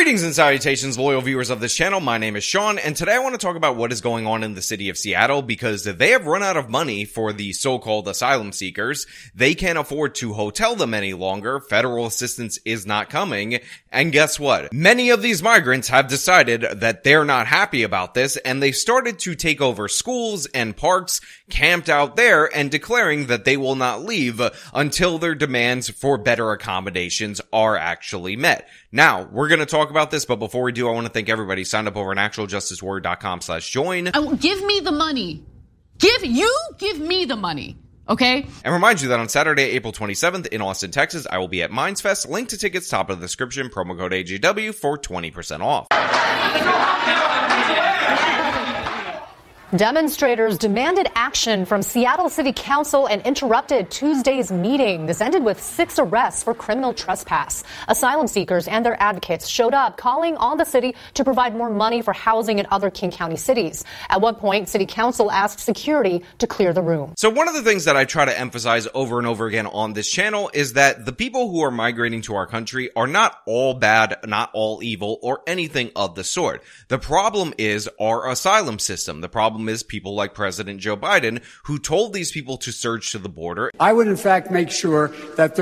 Greetings and salutations, loyal viewers of this channel. My name is Sean, and today I want to talk about what is going on in the city of Seattle because they have run out of money for the so-called asylum seekers. They can't afford to hotel them any longer. Federal assistance is not coming. And guess what? Many of these migrants have decided that they're not happy about this, and they started to take over schools and parks, camped out there, and declaring that they will not leave until their demands for better accommodations are actually met. Now, we're going to talk about this, but before we do, I want to thank everybody who signed up over at actualjusticewarrior.com/join. Give me the money. Give me the money. Okay? And remind you that on Saturday, April 27th in Austin, Texas, I will be at Mindsfest. Link to tickets top of the description. Promo code AJW for 20% off. Demonstrators demanded action from Seattle City Council and interrupted Tuesday's meeting. This ended with 6 arrests for criminal trespass. Asylum seekers and their advocates showed up, calling on the city to provide more money for housing in other King County cities. At one point, City Council asked security to clear the room. So one of the things that I try to emphasize over and over again on this channel is that the people who are migrating to our country are not all bad, not all evil, or anything of the sort. The problem is our asylum system. The problem is people like President Joe Biden, who told these people to surge to the border. I would, in fact, make sure that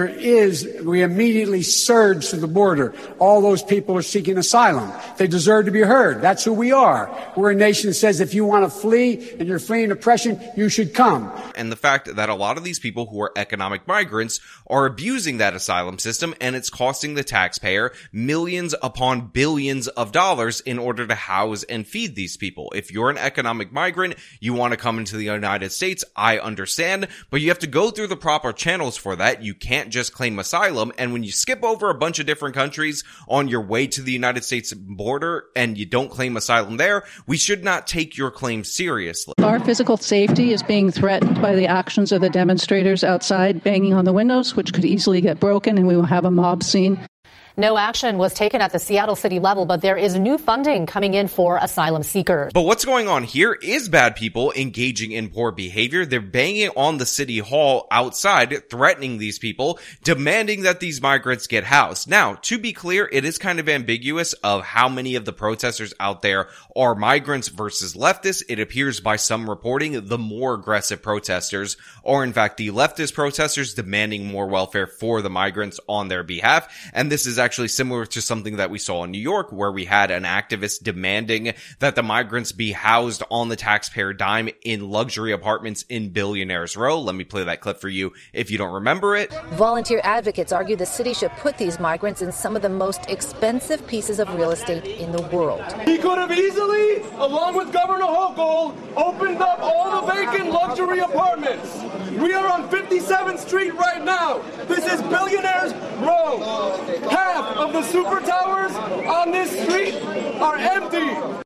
we immediately surge to the border. All those people are seeking asylum. They deserve to be heard. That's who we are. We're a nation that says if you want to flee and you're fleeing oppression, you should come. And the fact that a lot of these people who are economic migrants are abusing that asylum system, and it's costing the taxpayer millions upon billions of dollars in order to house and feed these people. If you're an economic migrant, you want to come into the United States, I understand, but you have to go through the proper channels for that. You can't just claim asylum, and when you skip over a bunch of different countries on your way to the United States border and you don't claim asylum there, we should not take your claim seriously. Our physical safety is being threatened by the actions of the demonstrators outside banging on the windows, which could easily get broken, and we will have a mob scene. No action was taken at the Seattle city level, but there is new funding coming in for asylum seekers. But what's going on here is bad people engaging in poor behavior. They're banging on the city hall outside, threatening these people, demanding that these migrants get housed. Now, to be clear, it is kind of ambiguous of how many of the protesters out there are migrants versus leftists. It appears by some reporting, the more aggressive protesters are in fact the leftist protesters demanding more welfare for the migrants on their behalf. And this is actually similar to something that we saw in New York, where we had an activist demanding that the migrants be housed on the taxpayer dime in luxury apartments in Billionaires Row. Let me play that clip for you if you don't remember it. Volunteer advocates argue the city should put these migrants in some of the most expensive pieces of real estate in the world. He could have easily, along with Governor Hochul, opened up all the vacant luxury apartments. We are on 57th Street right now. This is Billionaires Row. Half of the super towers on this street are empty.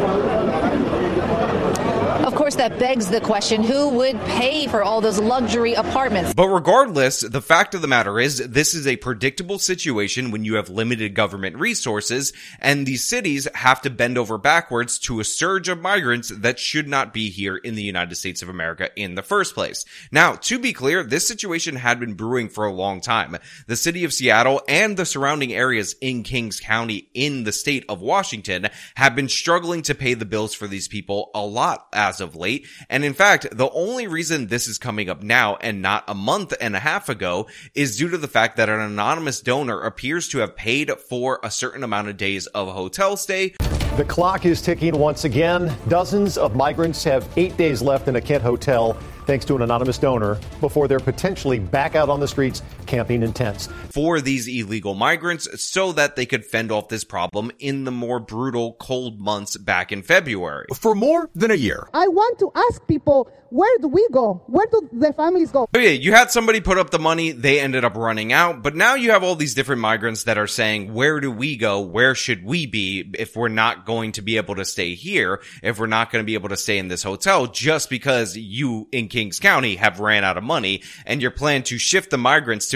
Of course, that begs the question, who would pay for all those luxury apartments? But regardless, the fact of the matter is, this is a predictable situation when you have limited government resources, and these cities have to bend over backwards to a surge of migrants that should not be here in the United States of America in the first place. Now, to be clear, this situation had been brewing for a long time. The city of Seattle and the surrounding areas in Kings County in the state of Washington have been struggling to pay the bills for these people a lot as of late. And in fact, the only reason this is coming up now and not a month and a half ago is due to the fact that an anonymous donor appears to have paid for a certain amount of days of hotel stay. The clock is ticking once again. Dozens of migrants have 8 days left in a Kent hotel, thanks to an anonymous donor, before they're potentially back out on the streets camping in tents. For these illegal migrants so that they could fend off this problem in the more brutal cold months back in February. For more than a year. I want to ask people, where do we go? Where do the families go? Okay, you had somebody put up the money, they ended up running out, but now you have all these different migrants that are saying, where do we go? Where should we be if we're not going to be able to stay here, if we're not going to be able to stay in this hotel just because you in Kings County have ran out of money and your plan to shift the migrants to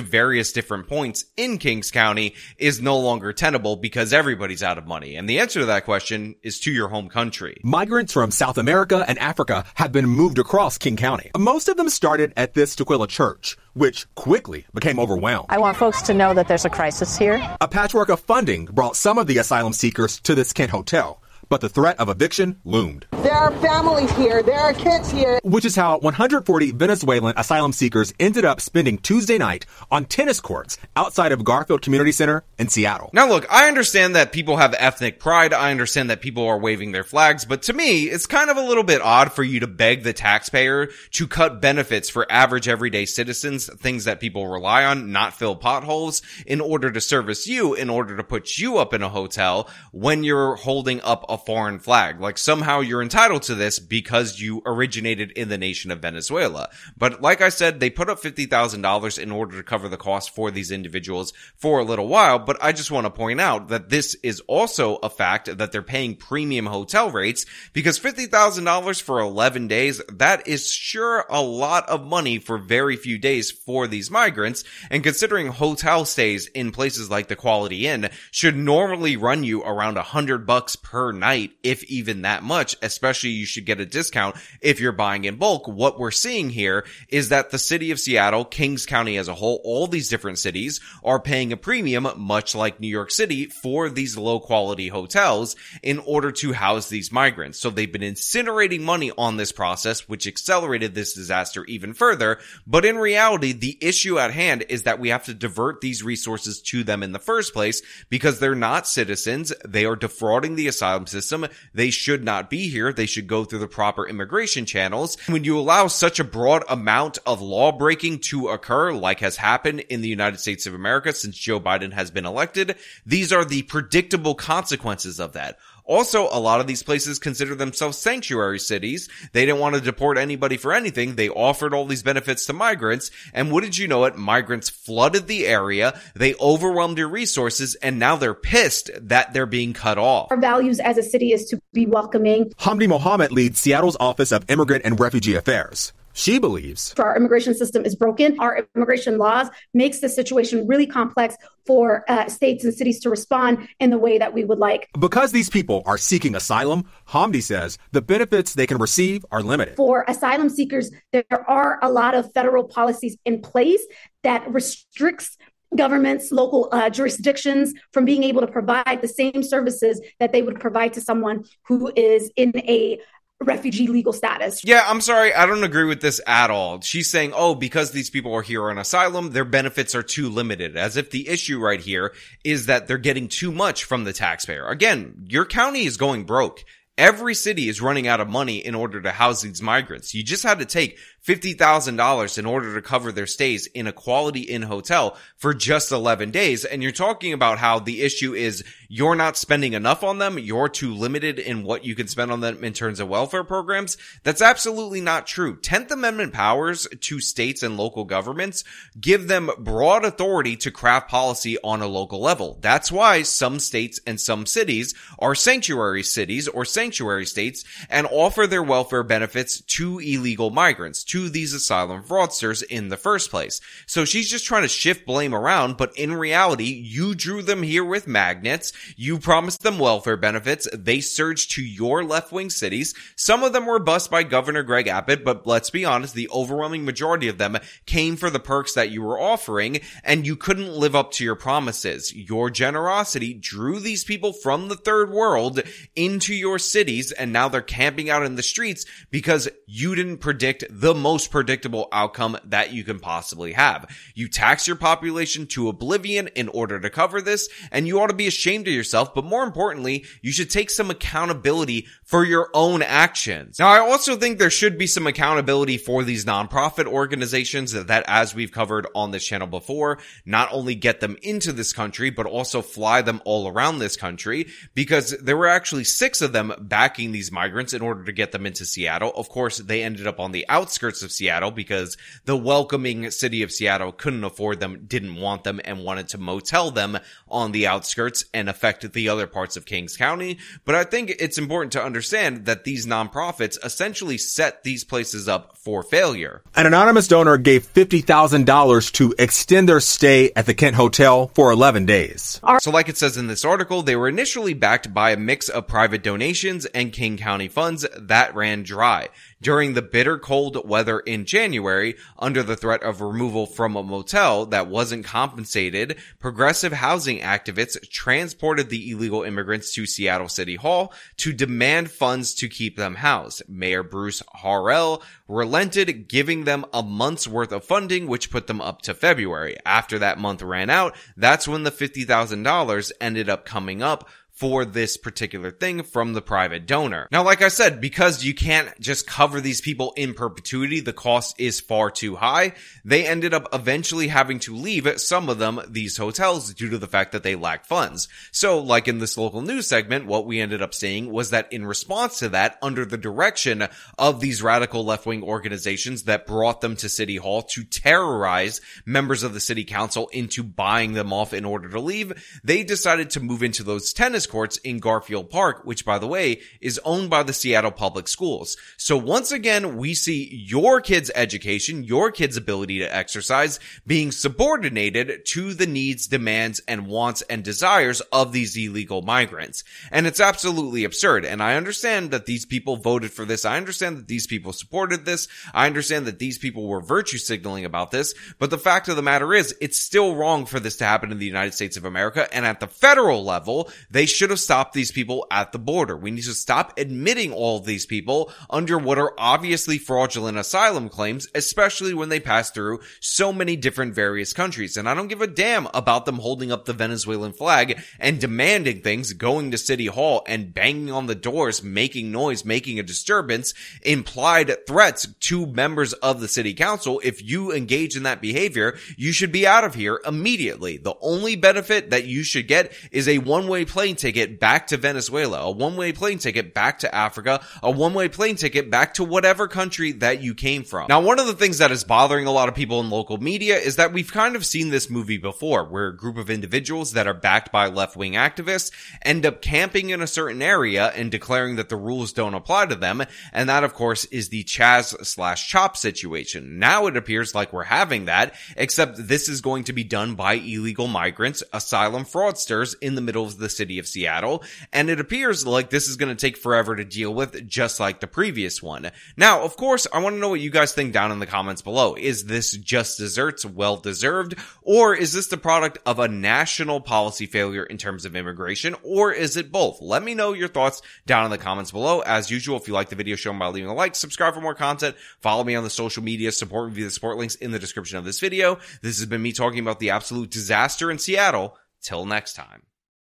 various different points in Kings County is no longer tenable because everybody's out of money? And the answer to that question is to your home country. Migrants from South America and Africa have been moved across King County. Most of them started at this Tukwila church, which quickly became overwhelmed. I want folks to know that there's a crisis here. A patchwork of funding brought some of the asylum seekers to this Kent hotel, but the threat of eviction loomed. There are families here. There are kids here. Which is how 140 Venezuelan asylum seekers ended up spending Tuesday night on tennis courts outside of Garfield Community Center in Seattle. Now look, I understand that people have ethnic pride. I understand that people are waving their flags, but to me, it's kind of a little bit odd for you to beg the taxpayer to cut benefits for average everyday citizens, things that people rely on, not fill potholes, in order to service you, in order to put you up in a hotel when you're holding up a foreign flag. Like somehow you're entitled to this because you originated in the nation of Venezuela. But like I said, they put up $50,000 in order to cover the cost for these individuals for a little while. But I just want to point out that this is also a fact that they're paying premium hotel rates, because $50,000 for 11 days, that is sure a lot of money for very few days for these migrants. And considering hotel stays in places like the Quality Inn should normally run you around $100 per night, if even that much, especially you should get a discount if you're buying in bulk. What we're seeing here is that the city of Seattle, Kings County as a whole, all these different cities are paying a premium, much like New York City, for these low quality hotels in order to house these migrants. So they've been incinerating money on this process, which accelerated this disaster even further. But in reality, the issue at hand is that we have to divert these resources to them in the first place because they're not citizens. They are defrauding the asylum system. They should not be here. They should go through the proper immigration channels. When you allow such a broad amount of law breaking to occur, like has happened in the United States of America since Joe Biden has been elected, these are the predictable consequences of that. Also, a lot of these places consider themselves sanctuary cities. They didn't want to deport anybody for anything. They offered all these benefits to migrants, and wouldn't you know it, migrants flooded the area, they overwhelmed their resources, and now they're pissed that they're being cut off. Our values as a city is to be welcoming. Hamdi Mohammed leads Seattle's Office of Immigrant and Refugee Affairs. She believes our immigration system is broken. Our immigration laws makes the situation really complex for states and cities to respond in the way that we would like. Because these people are seeking asylum, Hamdi says the benefits they can receive are limited. For asylum seekers, there are a lot of federal policies in place that restricts governments, local jurisdictions from being able to provide the same services that they would provide to someone who is in a refugee legal status. Yeah, I'm sorry, I don't agree with this at all. She's saying, oh, because these people are here on asylum, their benefits are too limited, as if the issue right here is that they're getting too much from the taxpayer. Again, your county is going broke. Every city is running out of money in order to house these migrants. You just had to take $50,000 in order to cover their stays in a Quality Inn hotel for just 11 days. And you're talking about how the issue is you're not spending enough on them. You're too limited in what you can spend on them in terms of welfare programs. That's absolutely not true. 10th Amendment powers to states and local governments give them broad authority to craft policy on a local level. That's why some states and some cities are sanctuary cities or sanctuary states and offer their welfare benefits to illegal migrants, to these asylum fraudsters in the first place. So she's just trying to shift blame around, but in reality, you drew them here with magnets, you promised them welfare benefits, they surged to your left-wing cities. Some of them were bussed by Governor Greg Abbott, but let's be honest, the overwhelming majority of them came for the perks that you were offering, and you couldn't live up to your promises. Your generosity drew these people from the third world into your cities, and now they're camping out in the streets because you didn't predict the most predictable outcome that you can possibly have. You tax your population to oblivion in order to cover this, and you ought to be ashamed of yourself, but more importantly, you should take some accountability for your own actions. Now, I also think there should be some accountability for these nonprofit organizations that, as we've covered on this channel before, not only get them into this country, but also fly them all around this country, because there were actually 6 of them backing these migrants in order to get them into Seattle. Of course, they ended up on the outskirts of Seattle because the welcoming city of Seattle couldn't afford them, didn't want them, and wanted to motel them on the outskirts and affect the other parts of Kings County. But I think it's important to understand that these nonprofits essentially set these places up for failure. An anonymous donor gave $50,000 to extend their stay at the Kent Hotel for 11 days. So like it says in this article, they were initially backed by a mix of private donations and King County funds that ran dry. During the bitter cold weather in January, under the threat of removal from a motel that wasn't compensated, progressive housing activists transported the illegal immigrants to Seattle City Hall to demand funds to keep them housed. Mayor Bruce Harrell relented, giving them a month's worth of funding, which put them up to February. After that month ran out, that's when the $50,000 ended up coming up for this particular thing from the private donor. Now, like I said, because you can't just cover these people in perpetuity, the cost is far too high. They ended up eventually having to leave some of them, these hotels, due to the fact that they lack funds. So, like in this local news segment, what we ended up seeing was that in response to that, under the direction of these radical left-wing organizations that brought them to City Hall to terrorize members of the city council into buying them off in order to leave, they decided to move into those tennis courts in Garfield Park, which, by the way, is owned by the Seattle Public Schools. So once again, we see your kids' education, your kids' ability to exercise being subordinated to the needs, demands, and wants and desires of these illegal migrants. And it's absolutely absurd. And I understand that these people voted for this. I understand that these people supported this. I understand that these people were virtue signaling about this. But the fact of the matter is, it's still wrong for this to happen in the United States of America. And at the federal level, they should have stopped these people at the border. We need to stop admitting all of these people under what are obviously fraudulent asylum claims, especially when they pass through so many different various countries. And I don't give a damn about them holding up the Venezuelan flag and demanding things, going to City Hall and banging on the doors, making noise, making a disturbance, implied threats to members of the city council. If you engage in that behavior, you should be out of here immediately. The only benefit that you should get is a one-way plane ticket back to Venezuela, a one-way plane ticket back to Africa, a one-way plane ticket back to whatever country that you came from. Now, one of the things that is bothering a lot of people in local media is that we've kind of seen this movie before, where a group of individuals that are backed by left-wing activists end up camping in a certain area and declaring that the rules don't apply to them, and that, of course, is the Chaz/Chop situation. Now it appears like we're having that, except this is going to be done by illegal migrants, asylum fraudsters in the middle of the city of Seattle, and it appears like this is going to take forever to deal with, just like the previous one. Now, of course, I want to know what you guys think down in the comments below. Is this just desserts, well deserved, or is this the product of a national policy failure in terms of immigration, or is it both? Let me know your thoughts down in the comments below. As usual, if you like the video, show them by leaving a like, subscribe for more content, follow me on the social media, support me via the support links in the description of this video. This has been me talking about the absolute disaster in Seattle. Till next time.